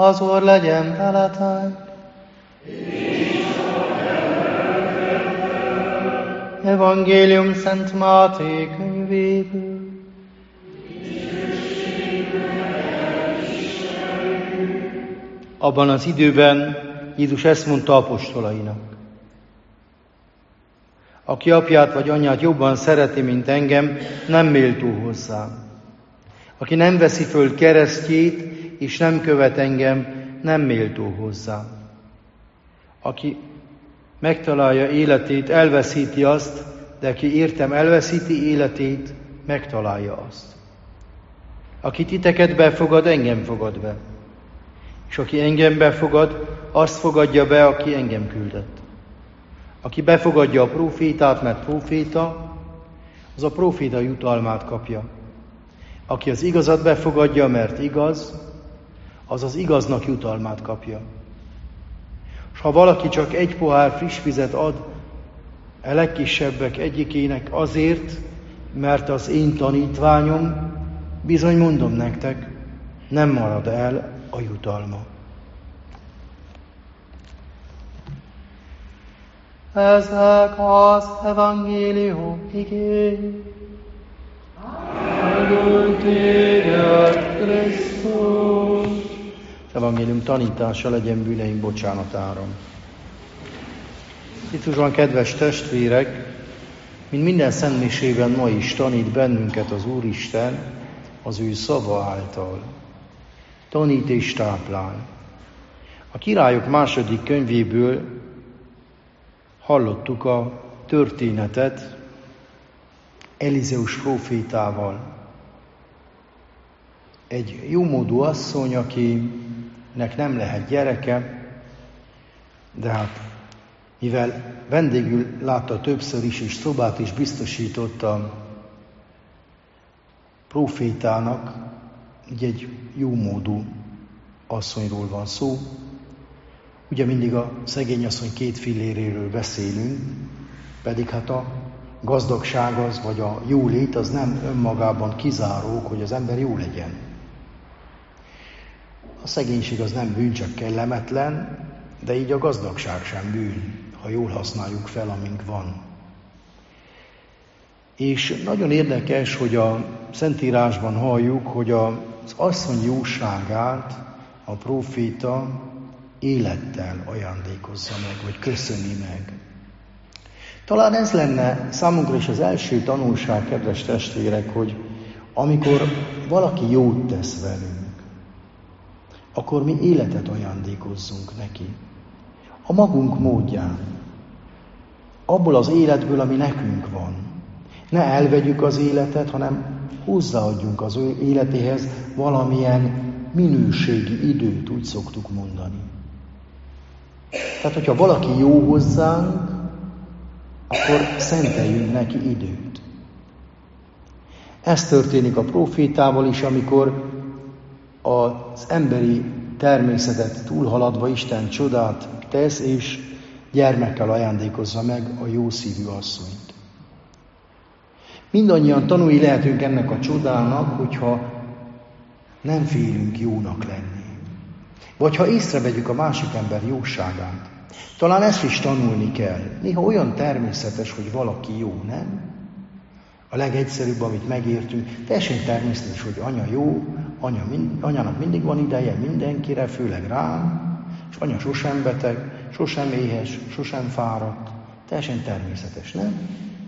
Az Úr legyen veletek. Evangélium Szent Máté könyvéből. Abban az időben Jézus ezt mondta apostolainak: aki apját vagy anyját jobban szereti, mint engem, nem méltó hozzám. Aki nem veszi föl keresztjét, és nem követ engem, nem méltó hozzám. Aki megtalálja életét, elveszíti azt, de aki értem elveszíti életét, megtalálja azt. Aki titeket befogad, engem fogad be. És aki engem befogad, azt fogadja be, aki engem küldött. Aki befogadja a prófétát, mert próféta, az a próféta jutalmát kapja. Aki az igazat befogadja, mert igaz, az az igaznak jutalmát kapja. És ha valaki csak egy pohár friss vizet ad a legkisebbek egyikének azért, mert az én tanítványom, bizony mondom nektek, nem marad el a jutalma. Ezek az evangélium igény. Áldunk téged, Krisztus! Az evangélium tanítása legyen bűneink bocsánatára. Krisztusban, kedves testvérek, mint minden szentmisében ma is tanít bennünket az Úristen az ő szava által. Tanít és táplál. A Királyok második könyvéből hallottuk a történetet Elizeus prófétával. Egy jómódú asszony, akinek nem lehet gyereke, de hát mivel vendégül látta többször is, és szobát is biztosított a prófétának, így egy jómódú asszonyról van szó. Ugye mindig a szegény asszony 2 filléréről beszélünk, pedig hát a gazdagság az, vagy a jólét az nem önmagában kizárók, hogy az ember jó legyen. A szegénység az nem bűn, csak kellemetlen, de így a gazdagság sem bűn, ha jól használjuk fel, amink van. És nagyon érdekes, hogy a Szentírásban halljuk, hogy az asszony jóságát a próféta élettel ajándékozza meg, vagy köszöni meg. Talán ez lenne számunkra is az első tanulság, kedves testvérek, hogy amikor valaki jót tesz velünk, akkor mi életet ajándékozzunk neki. A magunk módján. Abból az életből, ami nekünk van. Ne elvegyük az életet, hanem hozzáadjunk az ő életéhez valamilyen minőségi időt, úgy szoktuk mondani. Tehát, hogyha valaki jó hozzánk, akkor szenteljünk neki időt. Ez történik a prófétával is, amikor az emberi természetet túlhaladva Isten csodát tesz, és gyermekkel ajándékozza meg a jó szívű asszonyt. Mindannyian tanúi lehetünk ennek a csodának, hogyha nem félünk jónak lenni. Vagy ha észrevegyük a másik ember jóságát. Talán ezt is tanulni kell. Néha olyan természetes, hogy valaki jó, nem? A legegyszerűbb, amit megértünk, teljesen természetes, hogy anya jó, anyának mindig van ideje mindenkire, főleg rám, és anya sosem beteg, sosem éhes, sosem fáradt. Teljesen természetes, nem?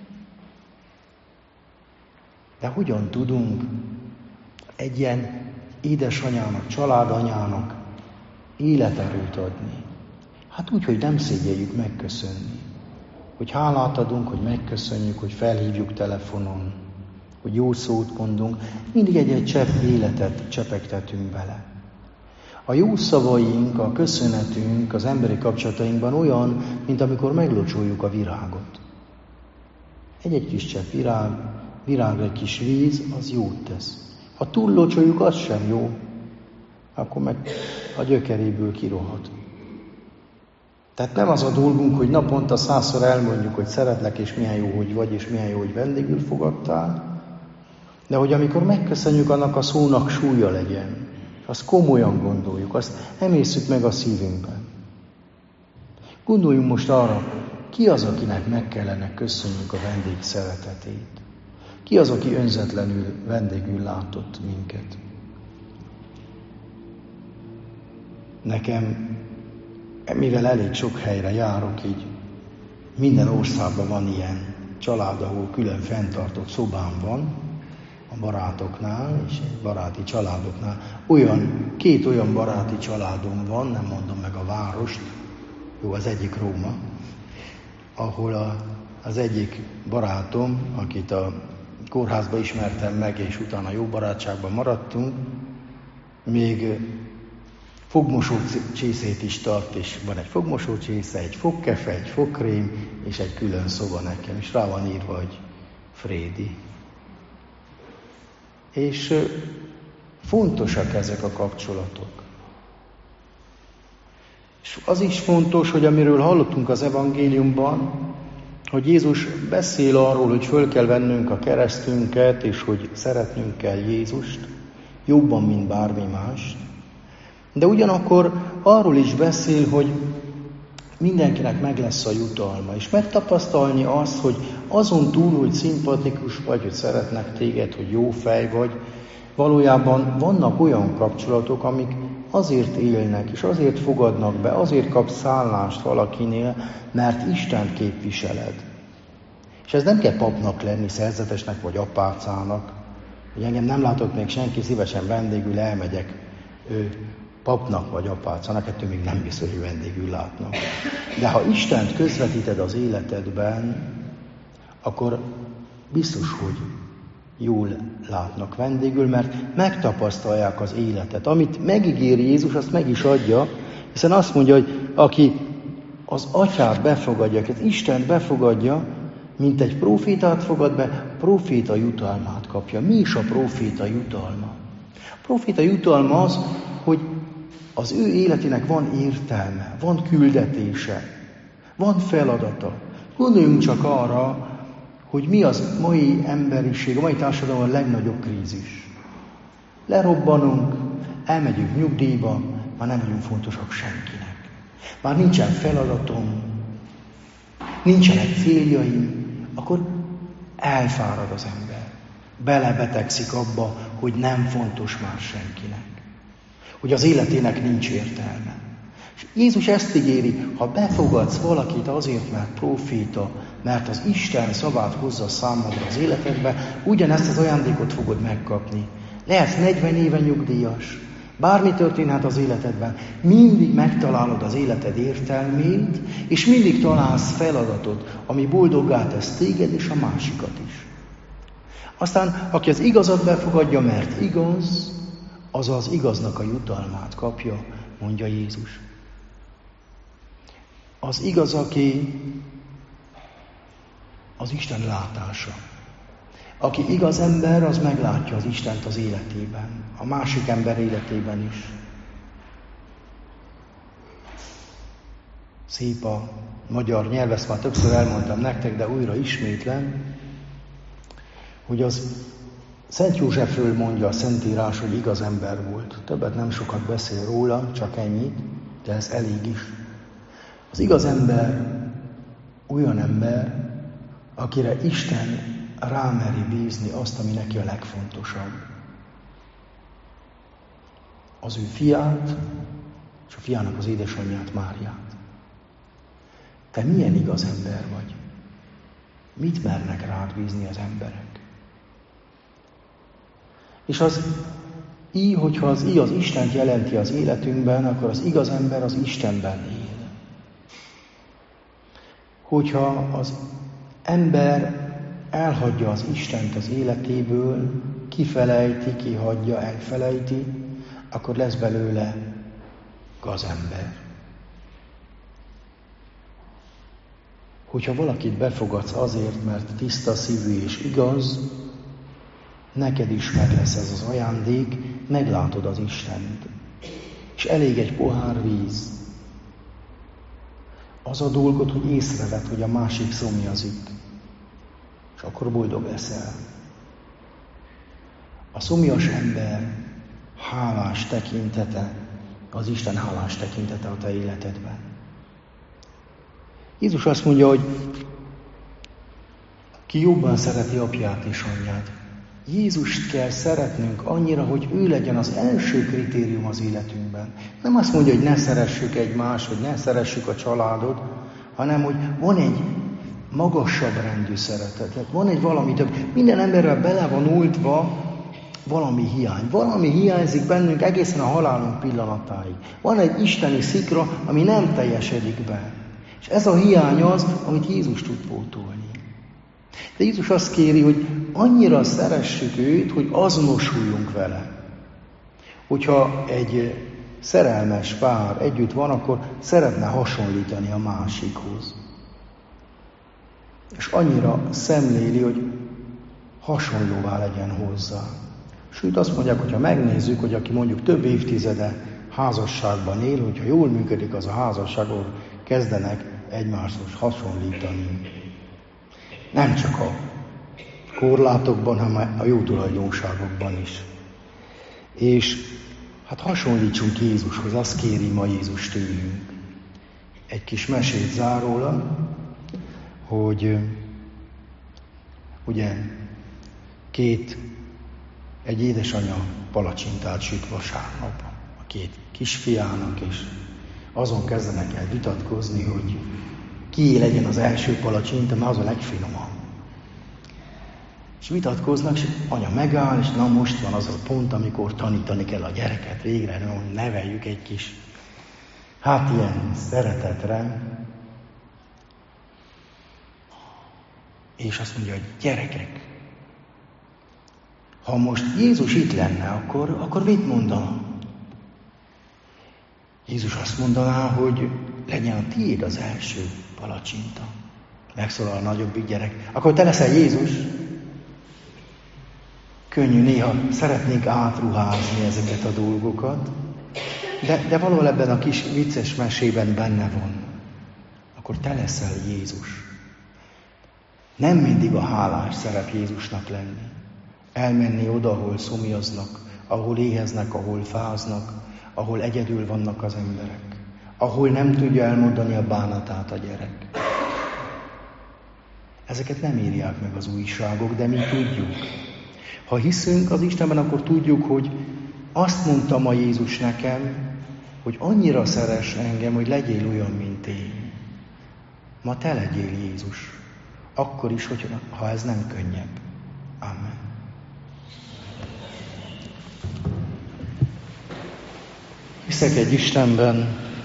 De hogyan tudunk egy ilyen édesanyának, családanyának életerőt adni? Hát úgy, hogy nem szégyeljük megköszönni. Hogy hálát adunk, hogy megköszönjük, hogy felhívjuk telefonon, hogy jó szót mondunk, mindig egy csepp életet csepegtetünk bele. A jó szavaink, a köszönetünk az emberi kapcsolatainkban olyan, mint amikor meglocsoljuk a virágot. Egy kis csepp virágra egy kis víz, az jót tesz. Ha túllocsoljuk, az sem jó, akkor meg a gyökeréből kirohad. Tehát nem az a dolgunk, hogy naponta 100-szor elmondjuk, hogy szeretlek, és milyen jó, hogy vagy, és milyen jó, hogy vendégül fogadtál, de hogy amikor megköszönjük, annak a szónak súlya legyen. Azt komolyan gondoljuk, azt emészszük meg a szívünkben. Gondoljunk most arra, ki az, akinek meg kellene köszönjük a vendég szeretetét? Ki az, aki önzetlenül vendégül látott minket? Nekem, mivel elég sok helyre járok, így minden országban van ilyen család, ahol külön fenntartott szobám van, a barátoknál és baráti családoknál. Két olyan baráti családom van, nem mondom meg a várost, jó, az egyik Róma, ahol az egyik barátom, akit a kórházba ismertem meg, és utána jó barátságban maradtunk, még fogmosócsészét is tart, és van egy fogmosócsésze, egy fogkefe, egy fogkrém, és egy külön szoba nekem, és rá van írva, hogy Frédi. És fontosak ezek a kapcsolatok. És az is fontos, hogy amiről hallottunk az evangéliumban, hogy Jézus beszél arról, hogy föl kell vennünk a keresztünket, és hogy szeretnünk kell Jézust, jobban, mint bármi mást. De ugyanakkor arról is beszél, hogy mindenkinek meg lesz a jutalma, és megtapasztalni azt, hogy azon túl, hogy szimpatikus vagy, hogy szeretnek téged, hogy jó fej vagy, valójában vannak olyan kapcsolatok, amik azért élnek, és azért fogadnak be, azért kapsz szállást valakinél, mert Istent képviseled. És ez nem kell papnak lenni, szerzetesnek vagy apácának. Hogy engem nem látott még senki, szívesen vendégül elmegyek papnak vagy apácának, ettől még nem biztos, hogy vendégül látnak. De ha Istent közvetíted az életedben, akkor biztos, hogy jól látnak vendégül, mert megtapasztalják az életet. Amit megígér Jézus, azt meg is adja, hiszen azt mondja, hogy aki az Atyát befogadja, aki az Istent befogadja, mint egy prófétát fogad be, próféta jutalmát kapja. Mi is a próféta jutalma? A próféta jutalma az, hogy az ő életének van értelme, van küldetése, van feladata. Gondoljunk csak arra, hogy mi az mai emberiség, a mai társadalom a legnagyobb krízis. Lerobbanunk, elmegyünk nyugdíjba, már nem vagyunk fontosak senkinek. Már nincsen feladatom, nincsenek céljaim, akkor elfárad az ember. Belebetegszik abba, hogy nem fontos már senkinek. Hogy az életének nincs értelme. És Jézus ezt ígéri, ha befogadsz valakit azért, mert próféta, mert az Isten szavát hozza számodra az életedbe, ugyanezt az ajándékot fogod megkapni. Lehetsz 40 éve nyugdíjas, bármi történhet az életedben, mindig megtalálod az életed értelmét, és mindig találsz feladatot, ami boldoggá tesz téged és a másikat is. Aztán, aki az igazat befogadja, mert igaz, az az igaznak a jutalmát kapja, mondja Jézus. Az igaz, aki az Isten látása. Aki igaz ember, az meglátja az Istent az életében, a másik ember életében is. Szép a magyar nyelv, ezt már többször elmondtam nektek, de újra ismétlem, hogy az Szent Józsefről mondja a Szentírás, hogy igaz ember volt. Többet nem sokat beszél róla, csak ennyit, de ez elég is. Az igaz ember olyan ember, akire Isten rámeri bízni azt, ami neki a legfontosabb. Az ő fiát, és a fiának az édesanyját, Máriát. Te milyen igaz ember vagy? Mit mernek rád bízni az emberek? És hogyha az I az Istent jelenti az életünkben, akkor az igaz ember az Istenben él. Hogyha az ember elhagyja az Istent az életéből, kifelejti, kihagyja, elfelejti, akkor lesz belőle gazember. Hogyha valakit befogadsz azért, mert tiszta szívű és igaz, neked is meg lesz ez az ajándék, meglátod az Istent. És elég egy pohár víz. Az a dolgot, hogy észrevedd, hogy a másik szomjazik. És akkor boldog leszel. A szomjas ember hálás tekintete, az Isten hálás tekintete a te életedben. Jézus azt mondja, hogy ki jobban szereti apját és anyját. Jézust kell szeretnünk annyira, hogy ő legyen az első kritérium az életünkben. Nem azt mondja, hogy ne szeressük egymást, hogy ne szeressük a családot, hanem hogy van egy magasabb rendű szeretet. Van egy valami több. Minden emberrel bele van ultva valami hiány. Valami hiányzik bennünk egészen a halálunk pillanatáig. Van egy isteni szikra, ami nem teljesedik be. És ez a hiány az, amit Jézus tud pótolni. De Jézus azt kéri, hogy annyira szeressük őt, hogy azonosuljunk vele. Hogyha egy szerelmes pár együtt van, akkor szeretne hasonlítani a másikhoz. És annyira szemléli, hogy hasonlóvá legyen hozzá. Sőt, azt mondják, hogyha megnézzük, hogy aki mondjuk több évtizede házasságban él, hogyha jól működik az a házasság, ahol kezdenek egymáshoz hasonlítani. Nem csak a korlátokban, hanem a jó tulajdonságokban is. És hát hasonlítsunk Jézushoz, azt kéri ma Jézus tőlünk. Egy kis mesét zárólag, hogy ugye egy édesanyja palacsintát süt vasárnap a két kisfiának, és azon kezdenek el vitatkozni, hogy kié legyen az első palacsinta, mert az a legfinomabb. És vitatkoznak, és anya megáll, és na most van az a pont, amikor tanítani kell a gyereket, végre neveljük egy kis, hát ilyen szeretetre. És azt mondja, hogy gyerekek, ha most Jézus itt lenne, akkor mit mondana? Jézus azt mondaná, hogy legyen a tiéd az első palacsinta. Megszólal a nagyobbik gyerek. Akkor te leszel Jézus. Könnyű néha szeretnénk átruházni ezeket a dolgokat, de valahol ebben a kis vicces mesében benne van. Akkor te leszel Jézus. Nem mindig a hálás szerep Jézusnak lenni. Elmenni oda, ahol szomjaznak, ahol éheznek, ahol fáznak, ahol egyedül vannak az emberek, ahol nem tudja elmondani a bánatát a gyerek. Ezeket nem írják meg az újságok, de mi tudjuk. Ha hiszünk az Istenben, akkor tudjuk, hogy azt mondta ma Jézus nekem, hogy annyira szeress engem, hogy legyél olyan, mint én. Ma te legyél Jézus. Akkor is, ha ez nem könnyebb. Amen. Hiszek egy Istenben,